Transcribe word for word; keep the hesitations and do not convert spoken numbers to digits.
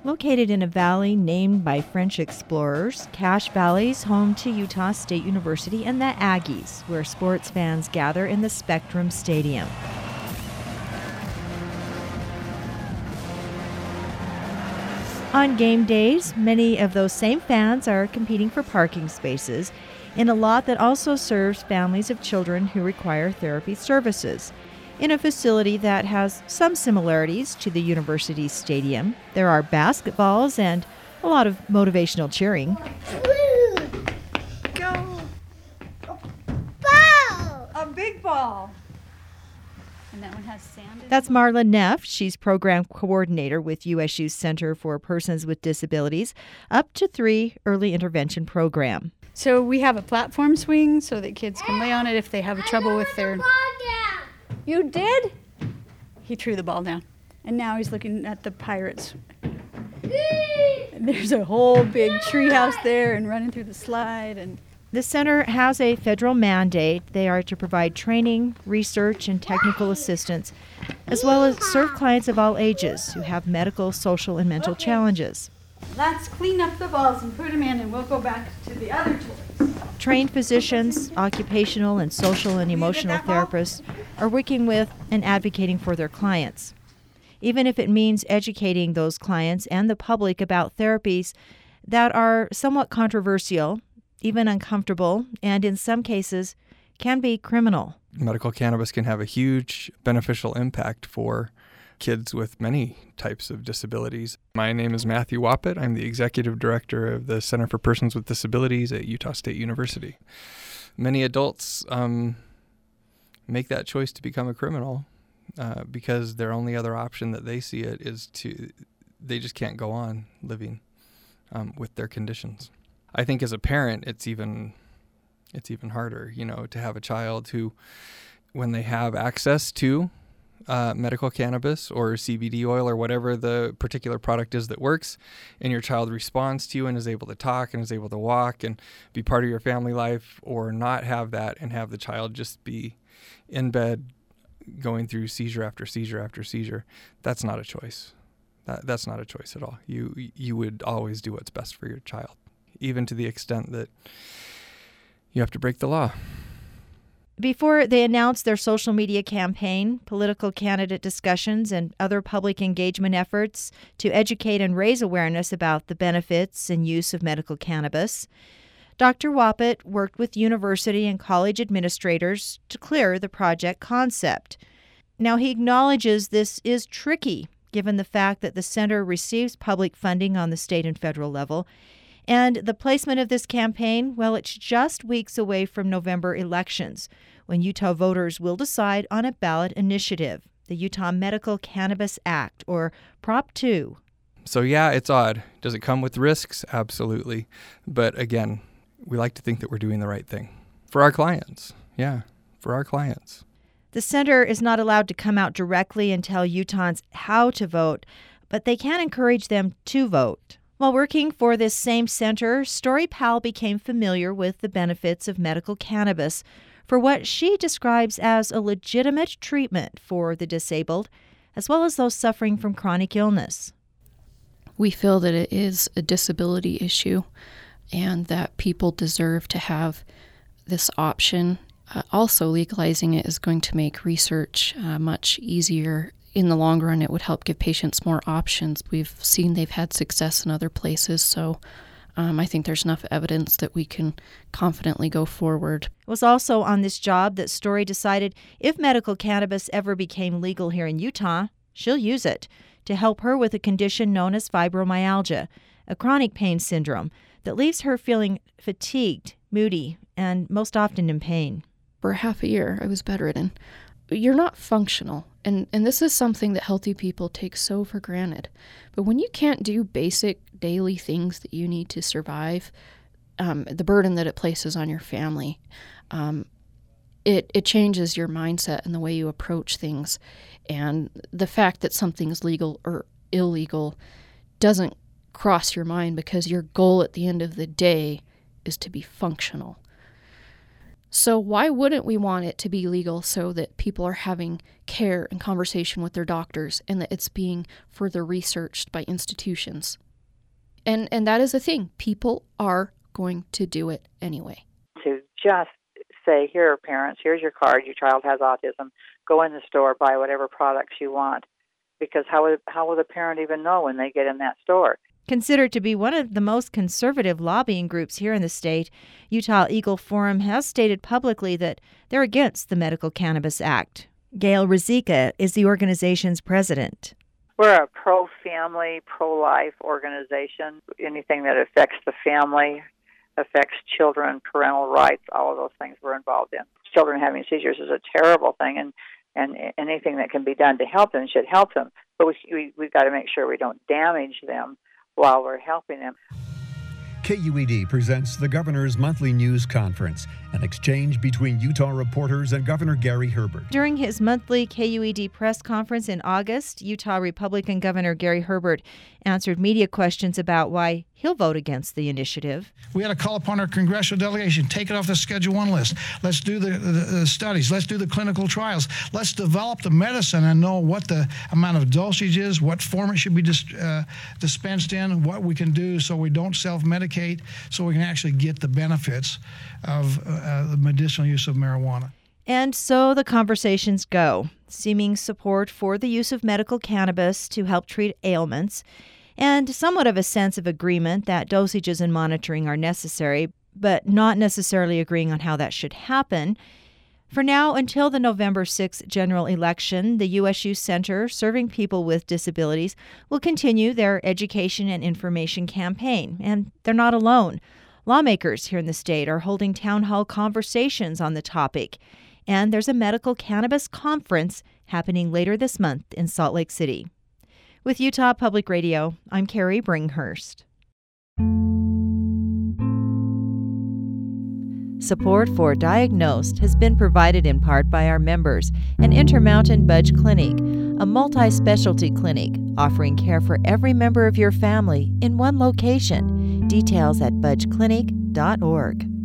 Located in a valley named by French explorers, Cache Valley's home to Utah State University and the Aggies, where sports fans gather in the Spectrum Stadium. On game days, many of those same fans are competing for parking spaces in a lot that also serves families of children who require therapy services. In a facility that has some similarities to the university's stadium, there are basketballs and a lot of motivational cheering. Go! Ball! A big ball! And that one has sand in it? That's Marla Neff. She's program coordinator with U S U's Center for Persons with Disabilities, up to three early intervention program. So we have a platform swing so that kids can lay on it if they have trouble with their... You did? He threw the ball down. And now he's looking at the Pirates. And there's a whole big treehouse there and running through the slide. And the center has a federal mandate. They are to provide training, research, and technical assistance, as well as serve clients of all ages who have medical, social, and mental okay. challenges. Let's clean up the balls and put them in, and we'll go back to the other toys. Trained physicians, occupational and social and emotional therapists are working with and advocating for their clients. Even if it means educating those clients and the public about therapies that are somewhat controversial, even uncomfortable, and in some cases can be criminal. Medical cannabis can have a huge beneficial impact for kids with many types of disabilities. My name is Matthew Wappett. I'm the executive director of the Center for Persons with Disabilities at Utah State University. Many adults um, make that choice to become a criminal uh, because their only other option that they see it is to, they just can't go on living um, with their conditions. I think as a parent, it's even, it's even harder, you know, to have a child who, when they have access to Uh, medical cannabis or C B D oil or whatever the particular product is that works, and your child responds to you and is able to talk and is able to walk and be part of your family life, or not have that and have the child just be in bed going through seizure after seizure after seizure, that's not a choice. That, that's not a choice at all. You, you would always do what's best for your child, even to the extent that you have to break the law. Before they announced their social media campaign, political candidate discussions, and other public engagement efforts to educate and raise awareness about the benefits and use of medical cannabis, Doctor Wappett worked with university and college administrators to clear the project concept. Now, he acknowledges this is tricky, given the fact that the center receives public funding on the state and federal level. And the placement of this campaign, well, it's just weeks away from November elections, when Utah voters will decide on a ballot initiative, the Utah Medical Cannabis Act, or Prop two. So yeah, it's odd. Does it come with risks? Absolutely. But again, we like to think that we're doing the right thing. For our clients. Yeah, for our clients. The center is not allowed to come out directly and tell Utahns how to vote, but they can encourage them to vote. While working for this same center, Story Powell became familiar with the benefits of medical cannabis for what she describes as a legitimate treatment for the disabled, as well as those suffering from chronic illness. We feel that it is a disability issue and that people deserve to have this option. Uh, also, legalizing it is going to make research uh, much easier. In the long run, it would help give patients more options. We've seen they've had success in other places, so um, I think there's enough evidence that we can confidently go forward. It was also on this job that Story decided if medical cannabis ever became legal here in Utah, she'll use it to help her with a condition known as fibromyalgia, a chronic pain syndrome that leaves her feeling fatigued, moody, and most often in pain. For half a year, I was bedridden. You're not functional. And and this is something that healthy people take so for granted. But when you can't do basic daily things that you need to survive, um, the burden that it places on your family, um, it, it changes your mindset and the way you approach things. And the fact that something's legal or illegal doesn't cross your mind because your goal at the end of the day is to be functional. So why wouldn't we want it to be legal so that people are having care and conversation with their doctors and that it's being further researched by institutions? And and that is the thing. People are going to do it anyway. To just say, here, parents, here's your card. Your child has autism. Go in the store, buy whatever products you want. Because how would, how will the parent even know when they get in that store? Considered to be one of the most conservative lobbying groups here in the state, Utah Eagle Forum has stated publicly that they're against the Medical Cannabis Act. Gail Rizika is the organization's president. We're a pro-family, pro-life organization. Anything that affects the family, affects children, parental rights, all of those things we're involved in. Children having seizures is a terrible thing, and, and anything that can be done to help them should help them. But we, we, we've got to make sure we don't damage them while we're helping them. K U E D presents the Governor's Monthly News Conference, an exchange between Utah reporters and Governor Gary Herbert. During his monthly K U E D press conference in August, Utah Republican Governor Gary Herbert answered media questions about why he'll vote against the initiative. We had to call upon our congressional delegation, take it off the Schedule One list. Let's do the, the, the studies. Let's do the clinical trials. Let's develop the medicine and know what the amount of dosage is, what form it should be dis, uh, dispensed in, what we can do so we don't self-medicate, so we can actually get the benefits of uh, the medicinal use of marijuana. And so the conversations go, seeming support for the use of medical cannabis to help treat ailments, and somewhat of a sense of agreement that dosages and monitoring are necessary, but not necessarily agreeing on how that should happen. For now, until the November sixth general election, the U S U Center Serving People with Disabilities will continue their education and information campaign, and they're not alone. Lawmakers here in the state are holding town hall conversations on the topic, and there's a medical cannabis conference happening later this month in Salt Lake City. With Utah Public Radio, I'm Carrie Bringhurst. Support for Diagnosed has been provided in part by our members and Intermountain Budge Clinic, a multi-specialty clinic offering care for every member of your family in one location. Details at budge clinic dot org.